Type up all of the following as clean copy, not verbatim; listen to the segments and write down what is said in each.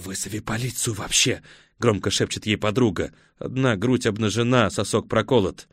«Вызови полицию вообще!» — громко шепчет ей подруга. Одна грудь обнажена, сосок проколот.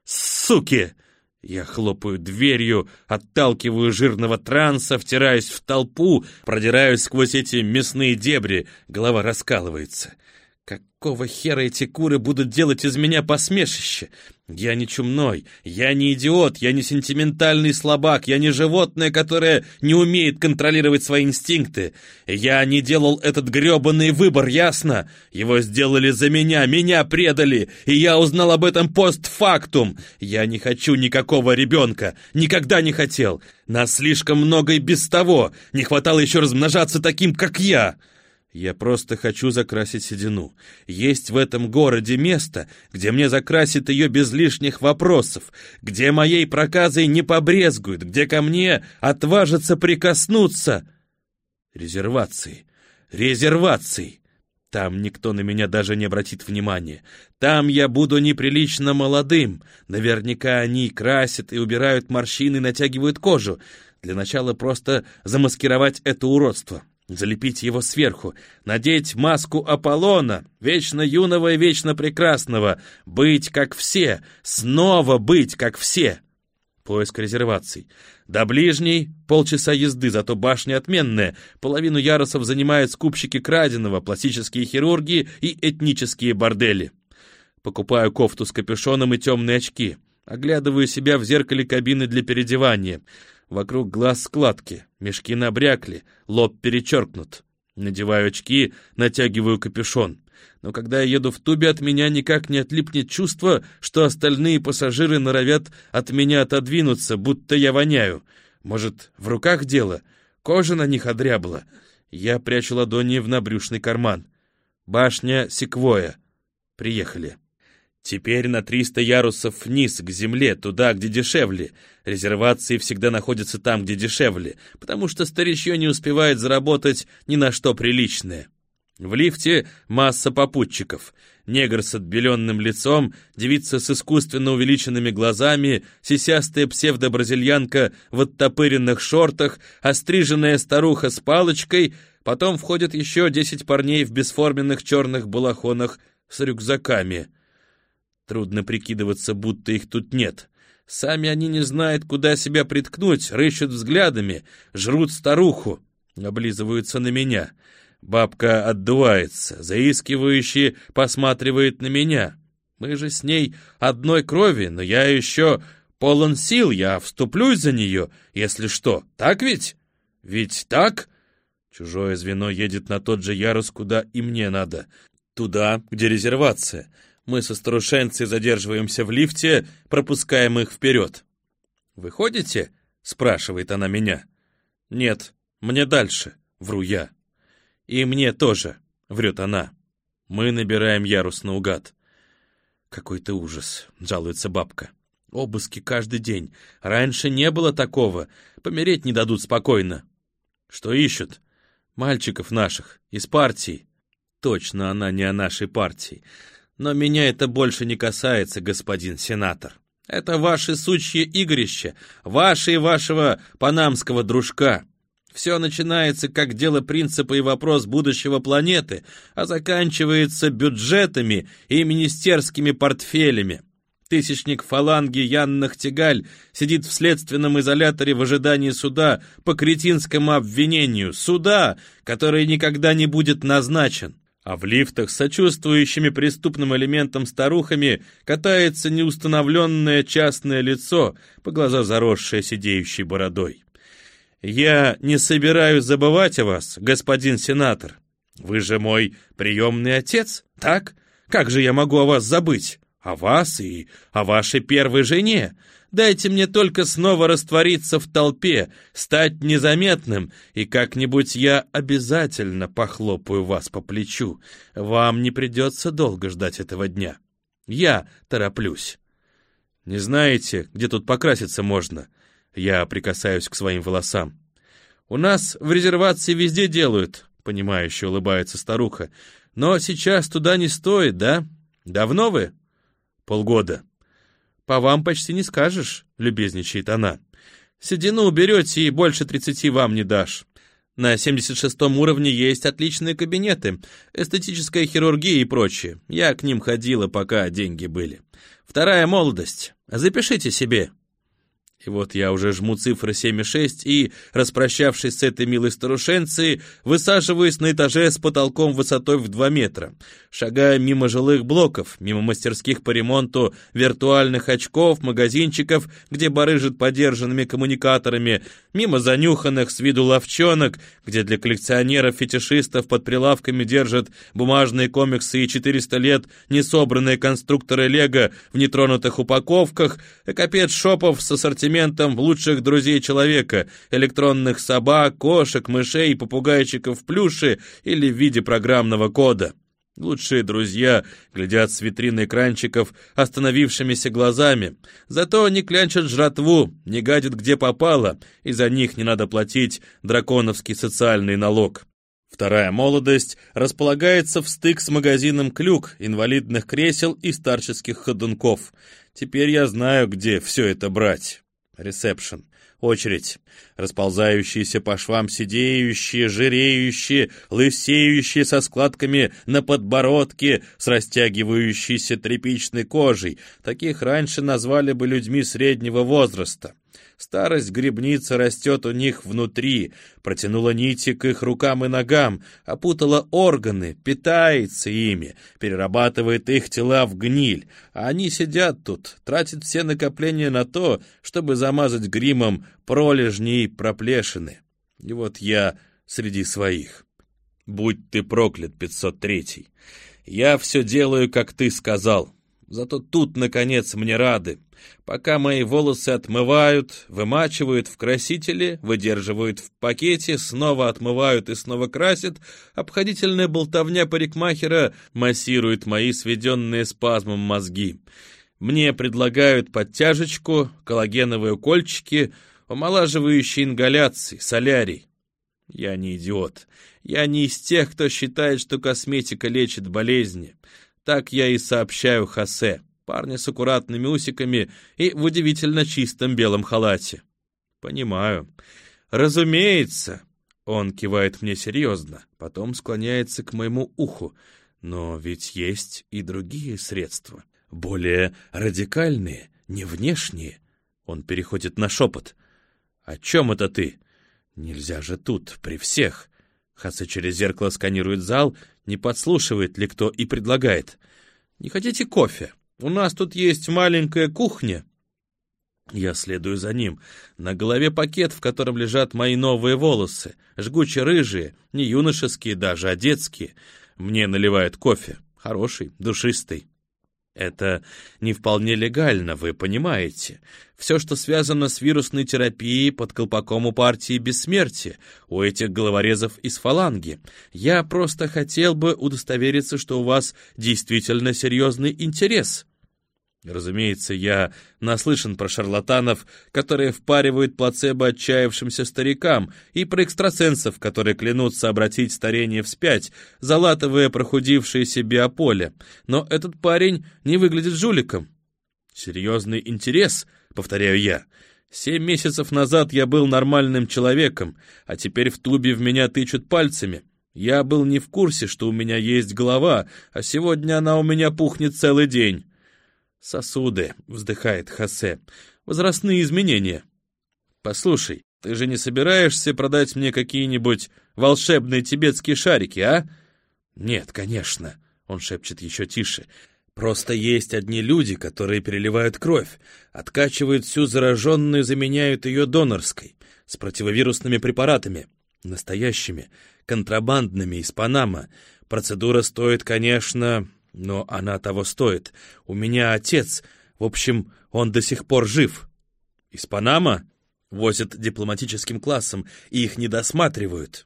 «Суки!» Я хлопаю дверью, отталкиваю жирного транса, втираюсь в толпу, продираюсь сквозь эти мясные дебри, голова раскалывается. Какого хера эти куры будут делать из меня посмешище? Я не чумной, я не идиот, я не сентиментальный слабак, я не животное, которое не умеет контролировать свои инстинкты. Я не делал этот гребаный выбор, ясно? Его сделали за меня, меня предали, и я узнал об этом постфактум. Я не хочу никакого ребенка, никогда не хотел. Нас слишком много и без того, не хватало еще размножаться таким, как я. Я просто хочу закрасить седину. Есть в этом городе место, где мне закрасят ее без лишних вопросов, где моей проказой не побрезгуют, где ко мне отважатся прикоснуться. Резервации. Резервации. Там никто на меня даже не обратит внимания. Там я буду неприлично молодым. Наверняка они красят и убирают морщины, натягивают кожу. Для начала просто замаскировать это уродство. Залепить его сверху, надеть маску Аполлона, вечно юного и вечно прекрасного, быть как все, снова быть как все. Поиск резерваций. До ближней полчаса езды, зато башня отменная. Половину ярусов занимают скупщики краденого, пластические хирурги и этнические бордели. Покупаю кофту с капюшоном и темные очки. Оглядываю себя в зеркале кабины для переодевания. Вокруг глаз складки, мешки набрякли, лоб перечеркнут. Надеваю очки, натягиваю капюшон. Но когда я еду в тубе, от меня никак не отлипнет чувство, что остальные пассажиры норовят от меня отодвинуться, будто я воняю. Может, в руках дело? Кожа на них одрябла. Я прячу ладони в набрюшный карман. Башня Секвоя. Приехали. Теперь на 300 ярусов вниз, к земле, туда, где дешевле. Резервации всегда находятся там, где дешевле, потому что старичье не успевает заработать ни на что приличное. В лифте масса попутчиков. Негр с отбеленным лицом, девица с искусственно увеличенными глазами, сисястая псевдо-бразильянка в оттопыренных шортах, остриженная старуха с палочкой, потом входят еще 10 парней в бесформенных черных балахонах с рюкзаками. Трудно прикидываться, будто их тут нет. Сами они не знают, куда себя приткнуть, рыщут взглядами, жрут старуху, облизываются на меня. Бабка отдувается, заискивающе посматривает на меня. Мы же с ней одной крови, но я еще полон сил, я вступлюсь за нее, если что. Так ведь? Ведь так? Чужое звено едет на тот же ярус, куда и мне надо. Туда, где резервация. Мы со старушенцей задерживаемся в лифте, пропускаем их вперед. «Выходите?» — спрашивает она меня. «Нет, мне дальше», — вру я. «И мне тоже», — врет она. Мы набираем ярус наугад. «Какой-то ужас», — жалуется бабка. «Обыски каждый день. Раньше не было такого. Помереть не дадут спокойно». «Что ищут?» «Мальчиков наших, из партии». Точно она не о нашей партии. Но меня это больше не касается, господин сенатор. Это ваши сучье игрища, ваши и вашего панамского дружка. Все начинается как дело принципа и вопрос будущего планеты, а заканчивается бюджетами и министерскими портфелями. Тысячник фаланги Ян Нахтигаль сидит в следственном изоляторе в ожидании суда по кретинскому обвинению, суда, который никогда не будет назначен. А в лифтах с сочувствующими преступным элементам старухами катается неустановленное частное лицо, по глаза заросшее сидеющей бородой. «Я не собираюсь забывать о вас, господин сенатор. Вы же мой приемный отец, так? Как же я могу о вас забыть? О вас и о вашей первой жене? Дайте мне только снова раствориться в толпе, стать незаметным, и как-нибудь я обязательно похлопаю вас по плечу. Вам не придется долго ждать этого дня. Я тороплюсь. Не знаете, где тут покраситься можно?» Я прикасаюсь к своим волосам. «У нас в резервации везде делают», — понимающе улыбается старуха. «Но сейчас туда не стоит, да? Давно вы?» «Полгода». «По вам почти не скажешь», — любезничает она. «Седину уберете, и больше 30 вам не дашь. На 76-м уровне есть отличные кабинеты, эстетическая хирургия и прочее. Я к ним ходила, пока деньги были. Вторая молодость. Запишите себе». И вот я уже жму цифры 7,6 и, распрощавшись с этой милой старушенцией, высаживаюсь на этаже с потолком высотой в 2 метра, шагая мимо жилых блоков, мимо мастерских по ремонту виртуальных очков, магазинчиков, где барыжат подержанными коммуникаторами, мимо занюханных с виду ловчонок, где для коллекционеров-фетишистов под прилавками держат бумажные комиксы и 400 лет несобранные конструкторы Лего в нетронутых упаковках, экопет-шопов с ассортиментом лучших друзей человека, электронных собак, кошек, мышей, попугайчиков в плюше или в виде программного кода. Лучшие друзья глядят с витрины экранчиков остановившимися глазами, зато не клянчат жратву, не гадят где попало, и за них не надо платить драконовский социальный налог. Вторая молодость располагается в стык с магазином «Клюк», инвалидных кресел и старческих ходунков. Теперь я знаю, где все это брать. Ресепшн. Очередь. Расползающиеся по швам сидеющие, жиреющие, лысеющие со складками на подбородке, с растягивающейся тряпичной кожей. Таких раньше назвали бы людьми среднего возраста. Старость грибницы растет у них внутри, протянула нити к их рукам и ногам, опутала органы, питается ими, перерабатывает их тела в гниль. А они сидят тут, тратят все накопления на то, чтобы замазать гримом пролежни и проплешины. И вот я среди своих. Будь ты проклят, 503-й. Я все делаю, как ты сказал. Зато тут, наконец, мне рады. Пока мои волосы отмывают, вымачивают в красителе, выдерживают в пакете, снова отмывают и снова красят, обходительная болтовня парикмахера массирует мои сведенные спазмом мозги. Мне предлагают подтяжечку, коллагеновые укольчики, омолаживающие ингаляции, солярий. Я не идиот. Я не из тех, кто считает, что косметика лечит болезни. Так я и сообщаю Хосе, парня с аккуратными усиками и в удивительно чистом белом халате. Понимаю. Разумеется. Он кивает мне серьезно, потом склоняется к моему уху. Но ведь есть и другие средства. Более радикальные, не внешние. Он переходит на шепот. «О чем это ты? Нельзя же тут, при всех». Хосе через зеркало сканирует зал, не подслушивает ли кто, и предлагает: «Не хотите кофе? У нас тут есть маленькая кухня». Я следую за ним. На голове пакет, в котором лежат мои новые волосы, жгуче рыжие, не юношеские даже, а детские. Мне наливают кофе, хороший, душистый. Это не вполне легально, вы понимаете. Все, что связано с вирусной терапией, под колпаком у партии бессмертия, у этих головорезов из фаланги. Я просто хотел бы удостовериться, что у вас действительно серьезный интерес. Разумеется, я наслышан про шарлатанов, которые впаривают плацебо отчаявшимся старикам, и про экстрасенсов, которые клянутся обратить старение вспять, залатывая прохудившееся биополе. Но этот парень не выглядит жуликом. «Серьезный интерес», — повторяю я. 7 месяцев назад я был нормальным человеком, а теперь в тубе в меня тычут пальцами. Я был не в курсе, что у меня есть голова, а сегодня она у меня пухнет целый день. «Сосуды», — вздыхает Хосе, — «возрастные изменения». «Послушай, ты же не собираешься продать мне какие-нибудь волшебные тибетские шарики, а?» «Нет, конечно», — он шепчет еще тише. «Просто есть одни люди, которые переливают кровь, откачивают всю зараженную, заменяют ее донорской, с противовирусными препаратами, настоящими, контрабандными, из Панама. Процедура стоит, конечно... но она того стоит. У меня отец, в общем, он до сих пор жив. Из Панама возят дипломатическим классом, и их не досматривают».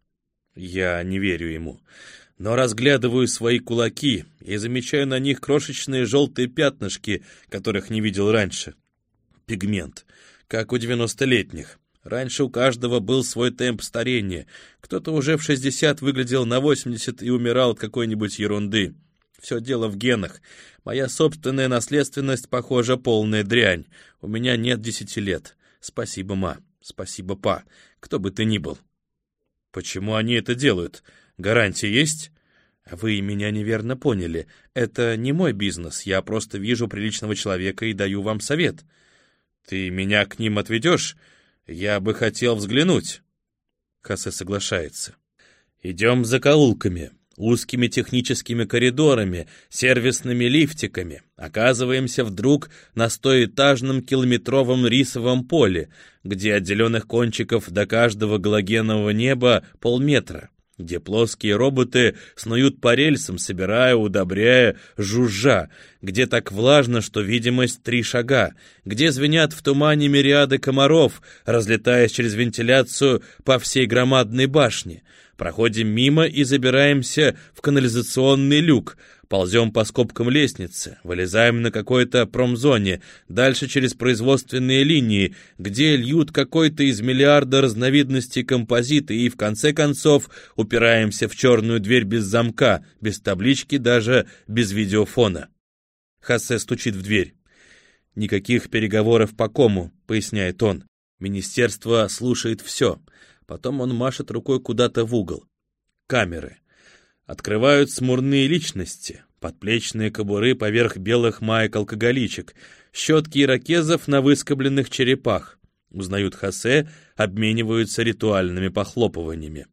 Я не верю ему, но разглядываю свои кулаки и замечаю на них крошечные желтые пятнышки, которых не видел раньше. Пигмент, как у 90-летних. Раньше у каждого был свой темп старения. Кто-то уже в 60 выглядел на 80 и умирал от какой-нибудь ерунды. Все дело в генах. Моя собственная наследственность, похоже, полная дрянь. У меня нет 10 лет. Спасибо, ма. Спасибо, па. Кто бы ты ни был. Почему они это делают? Гарантия есть? Вы меня неверно поняли. Это не мой бизнес. Я просто вижу приличного человека и даю вам совет. Ты меня к ним отведешь? Я бы хотел взглянуть. Хосе соглашается. Идем закоулками, узкими техническими коридорами, сервисными лифтиками. Оказываемся вдруг на 100-этажном километровом рисовом поле, где от зеленых кончиков до каждого галогенового неба полметра, где плоские роботы снуют по рельсам, собирая, удобряя, жужжа, где так влажно, что видимость 3 шага, где звенят в тумане мириады комаров, разлетаясь через вентиляцию по всей громадной башне. Проходим мимо и забираемся в канализационный люк, ползем по скобкам лестницы, вылезаем на какой-то промзоне, дальше через производственные линии, где льют какой-то из миллиарда разновидностей композита, и в конце концов упираемся в черную дверь без замка, без таблички, даже без видеофона. Хосе стучит в дверь. «Никаких переговоров по кому», — поясняет он. «Министерство слушает все». Потом он машет рукой куда-то в угол. Камеры. Открывают смурные личности, подплечные кобуры поверх белых маек-алкоголичек, щетки ирокезов на выскобленных черепах. Узнают Хосе, обмениваются ритуальными похлопываниями.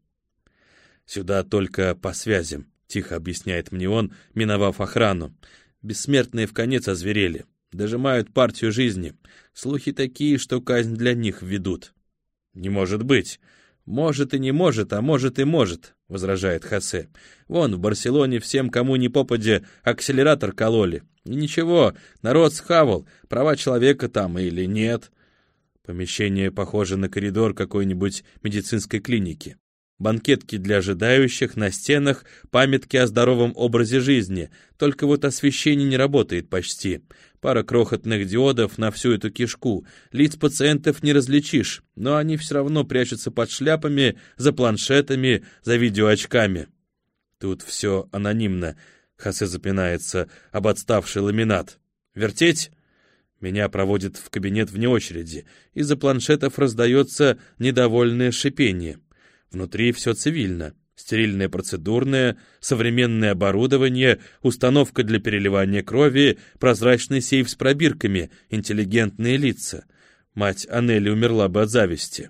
«Сюда только по связям», — тихо объясняет мне он, миновав охрану. «Бессмертные вконец озверели, дожимают партию жизни. Слухи такие, что казнь для них введут». «Не может быть». «Может и не может, а может и может», — возражает Хосе. «Вон, в Барселоне всем, кому ни попадя, акселератор кололи. И ничего, народ схавал, права человека там или нет». Помещение похоже на коридор какой-нибудь медицинской клиники. Банкетки для ожидающих, на стенах памятки о здоровом образе жизни, только вот освещение не работает почти. Пара крохотных диодов на всю эту кишку. Лиц пациентов не различишь, но они все равно прячутся под шляпами, за планшетами, за видеоочками. Тут все анонимно. Хосе запинается об отставший ламинат. «Вертеть?» Меня проводят в кабинет вне очереди. Из-за планшетов раздается недовольное шипение. Внутри все цивильно. Стерильное процедурное, современное оборудование, установка для переливания крови, прозрачный сейф с пробирками, интеллигентные лица. Мать Анели умерла бы от зависти.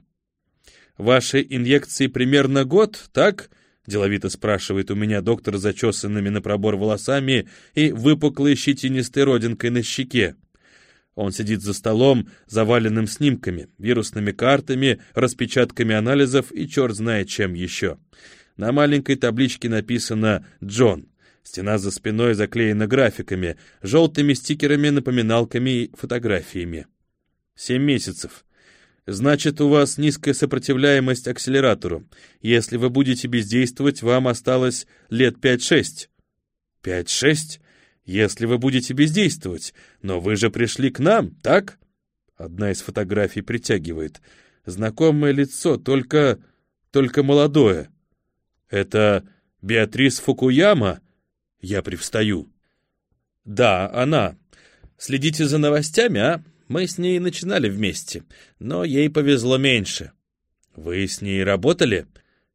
«Ваши инъекции примерно год, так?» — деловито спрашивает у меня доктор с зачесанными на пробор волосами и выпуклой щетинистой родинкой на щеке. Он сидит за столом, заваленным снимками, вирусными картами, распечатками анализов и черт знает чем еще. На маленькой табличке написано «Джон». Стена за спиной заклеена графиками, желтыми стикерами, напоминалками и фотографиями. 7 месяцев. Значит, у вас низкая сопротивляемость акселератору. Если вы будете бездействовать, вам осталось лет 5-6. 5-6? Если вы будете бездействовать. Но вы же пришли к нам, так? Одна из фотографий притягивает. Знакомое лицо, только молодое. Это Беатрис Фукуяма? Я привстаю. Да, она. Следите за новостями, а? Мы с ней начинали вместе, но ей повезло меньше. Вы с ней работали?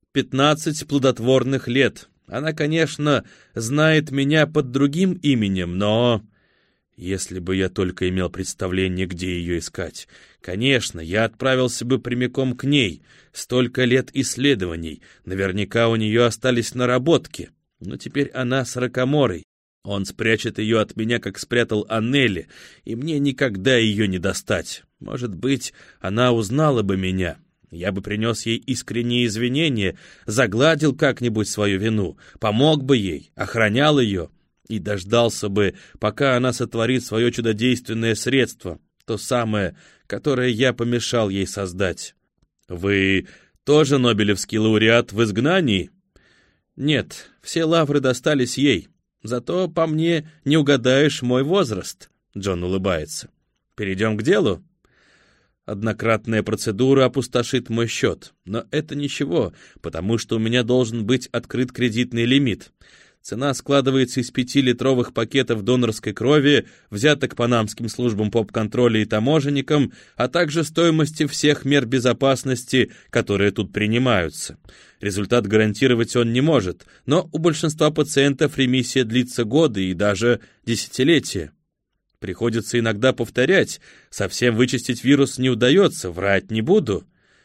15 плодотворных лет. Она, конечно, знает меня под другим именем, но... Если бы я только имел представление, где ее искать. Конечно, я отправился бы прямиком к ней. Столько лет исследований. Наверняка у нее остались наработки. Но теперь она с Рокоморой. Он спрячет ее от меня, как спрятал Анели, и мне никогда ее не достать. Может быть, она узнала бы меня. Я бы принес ей искренние извинения, загладил как-нибудь свою вину, помог бы ей, охранял ее и дождался бы, пока она сотворит свое чудодейственное средство, то самое, которое я помешал ей создать. Вы тоже нобелевский лауреат в изгнании? Нет, все лавры достались ей. Зато по мне не угадаешь мой возраст. Джон улыбается. Перейдем к делу. Однократная процедура опустошит мой счет, но это ничего, потому что у меня должен быть открыт кредитный лимит. Цена складывается из 5-литровых пакетов донорской крови, взяток панамским службам поп-контроля и таможенникам, а также стоимости всех мер безопасности, которые тут принимаются. Результат гарантировать он не может, но у большинства пациентов ремиссия длится годы и даже десятилетия. Приходится иногда повторять, совсем вычистить вирус не удается, врать не буду.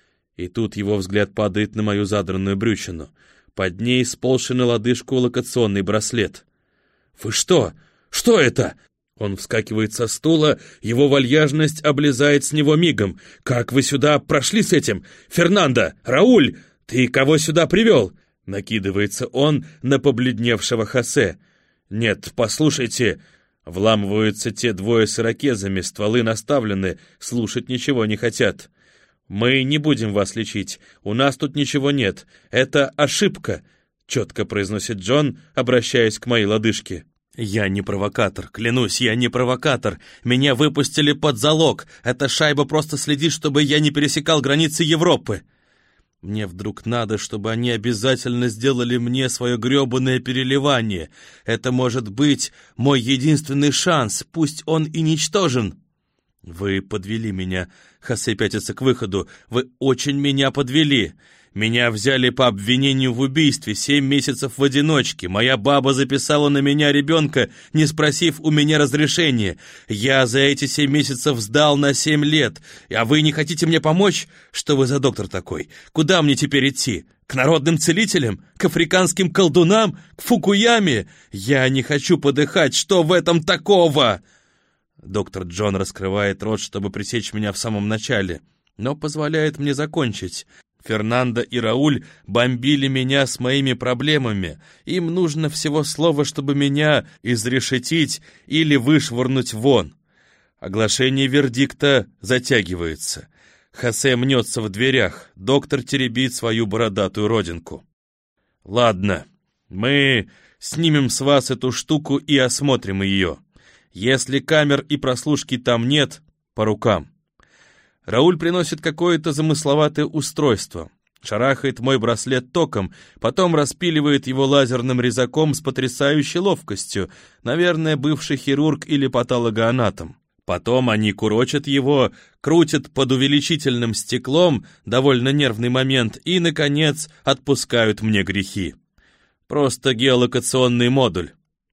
И тут его взгляд падает на мою задранную брючину. Под ней сползший на лодыжку локационный браслет. «Вы что? Что это?» Он вскакивает со стула, его вальяжность облезает с него мигом. «Как вы сюда прошли с этим? Фернандо! Рауль! Ты кого сюда привел?» Накидывается он на побледневшего Хосе. «Нет, послушайте...» Вламываются те двое с ирокезами, стволы наставлены, слушать ничего не хотят. «Мы не будем вас лечить, у нас тут ничего нет, это ошибка», — четко произносит Джон, обращаясь к моей лодыжке. «Я не провокатор, клянусь, я не провокатор. Меня выпустили под залог. Эта шайба просто следит, чтобы я не пересекал границы Европы». Мне вдруг надо, чтобы они обязательно сделали мне свое гребаное переливание. Это может быть мой единственный шанс, пусть он и ничтожен. «Вы подвели меня», — Хосе пятится к выходу. «Вы очень меня подвели. Меня взяли по обвинению в убийстве, 7 месяцев в одиночке. Моя баба записала на меня ребенка, не спросив у меня разрешения. Я за эти 7 месяцев сдал на 7 лет. А вы не хотите мне помочь? Что вы за доктор такой? Куда мне теперь идти? К народным целителям? К африканским колдунам? К Фукуяме? Я не хочу подыхать. Что в этом такого?» Доктор Джон раскрывает рот, чтобы пресечь меня в самом начале, но позволяет мне закончить. Фернандо и Рауль бомбили меня с моими проблемами. Им нужно всего слова, чтобы меня изрешетить или вышвырнуть вон. Оглашение вердикта затягивается. Хосе мнется в дверях. Доктор теребит свою бородатую родинку. «Ладно, мы снимем с вас эту штуку и осмотрим ее. Если камер и прослушки там нет, по рукам». Рауль приносит какое-то замысловатое устройство, шарахает мой браслет током, потом распиливает его лазерным резаком с потрясающей ловкостью, наверное, бывший хирург или патологоанатом. Потом они курочат его, крутят под увеличительным стеклом, довольно нервный момент, и, наконец, отпускают мне грехи. Просто геолокационный модуль.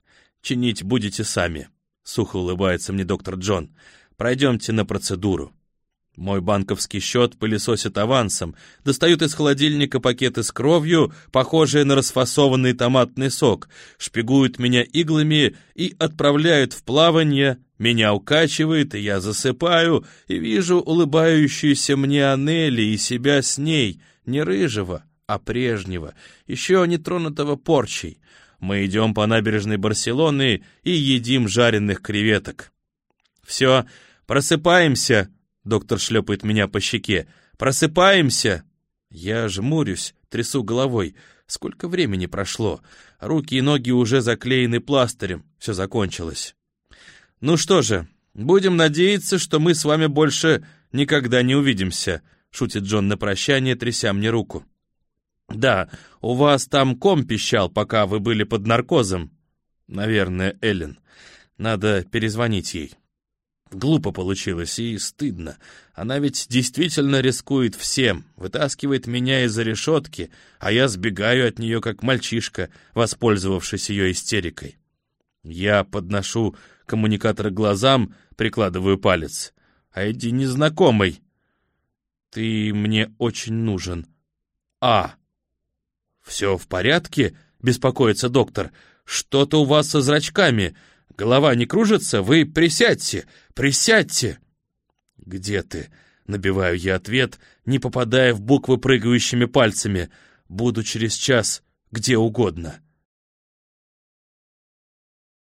Чинить будете сами. Сухо улыбается мне доктор Джон. «Пройдемте на процедуру». Мой банковский счет пылесосят авансом, достают из холодильника пакеты с кровью, похожие на расфасованный томатный сок, шпигуют меня иглами и отправляют в плавание. Меня укачивает, и я засыпаю, и вижу улыбающуюся мне Анели и себя с ней, не рыжего, а прежнего, еще не тронутого порчей. Мы идем по набережной Барселоны и едим жареных креветок. «Все, просыпаемся!» — доктор шлепает меня по щеке. «Просыпаемся!» Я жмурюсь, трясу головой. Сколько времени прошло? Руки и ноги уже заклеены пластырем. Все закончилось. «Ну что же, будем надеяться, что мы с вами больше никогда не увидимся», — шутит Джон на прощание, тряся мне руку. «Да, у вас там ком пищал, пока вы были под наркозом». «Наверное, Эллен. Надо перезвонить ей». Глупо получилось и стыдно. Она ведь действительно рискует всем, вытаскивает меня из-за решетки, а я сбегаю от нее, как мальчишка, воспользовавшись ее истерикой. Я подношу коммуникатор к глазам, прикладываю палец. «Айди, незнакомый». «Ты мне очень нужен». «А». «Все в порядке?» — беспокоится доктор. «Что-то у вас со зрачками. Голова не кружится? Вы присядьте, присядьте!» «Где ты?» — набиваю я ответ, не попадая в буквы прыгающими пальцами. «Буду через час где угодно».